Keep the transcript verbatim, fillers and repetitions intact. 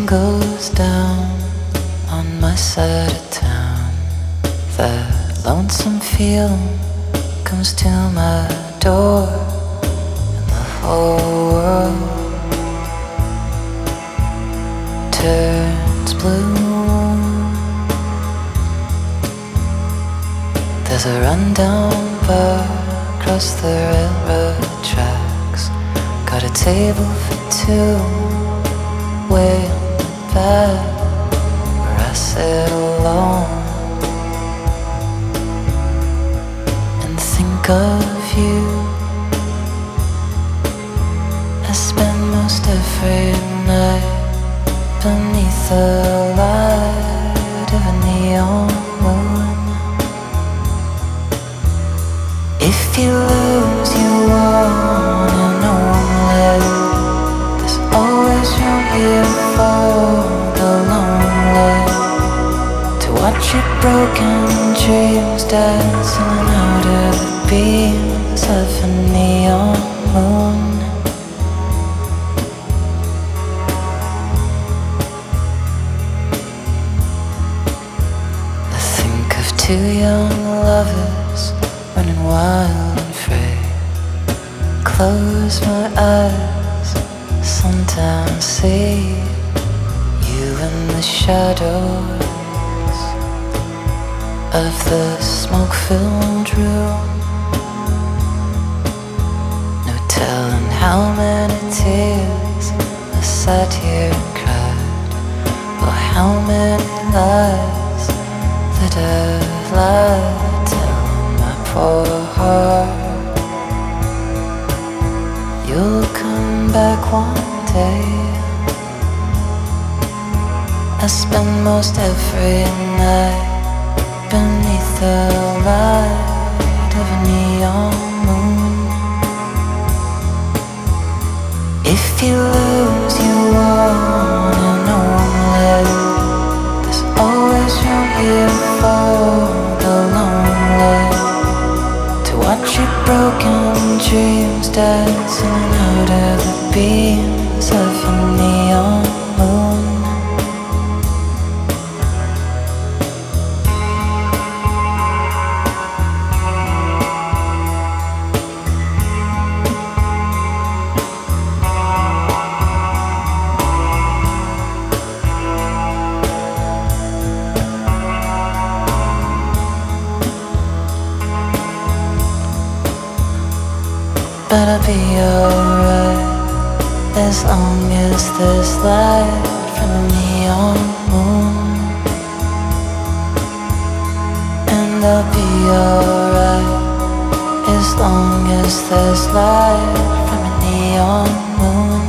goes down on my side of town. That lonesome feeling comes to my door, and the whole world turns blue. There's a rundown bar across the railroad tracks. Got a table for two way on the back, where I sit alone and think of you. I spend most every night beneath the light of a neon moon. If you lose, you want an omelet. There's always room here for the lonely, to watch your broken dreams dancing out of the beams of a neon moon. I think of two young lovers running wild and free. Close my eyes, sometimes see you in the shadows of the smoke-filled room. No telling how many tears I sat here and cried, or how many lies that I've lied, telling my poor heart you'll come back one day. I spend most every night beneath the light of a neon moon. If you lose, you want an omelet. There's always room here for the lonely, to watch your broken dreams dancing out of the beams of a neon moon. But I'll be alright as long as there's light from a neon moon. And I'll be alright as long as there's light from a neon moon.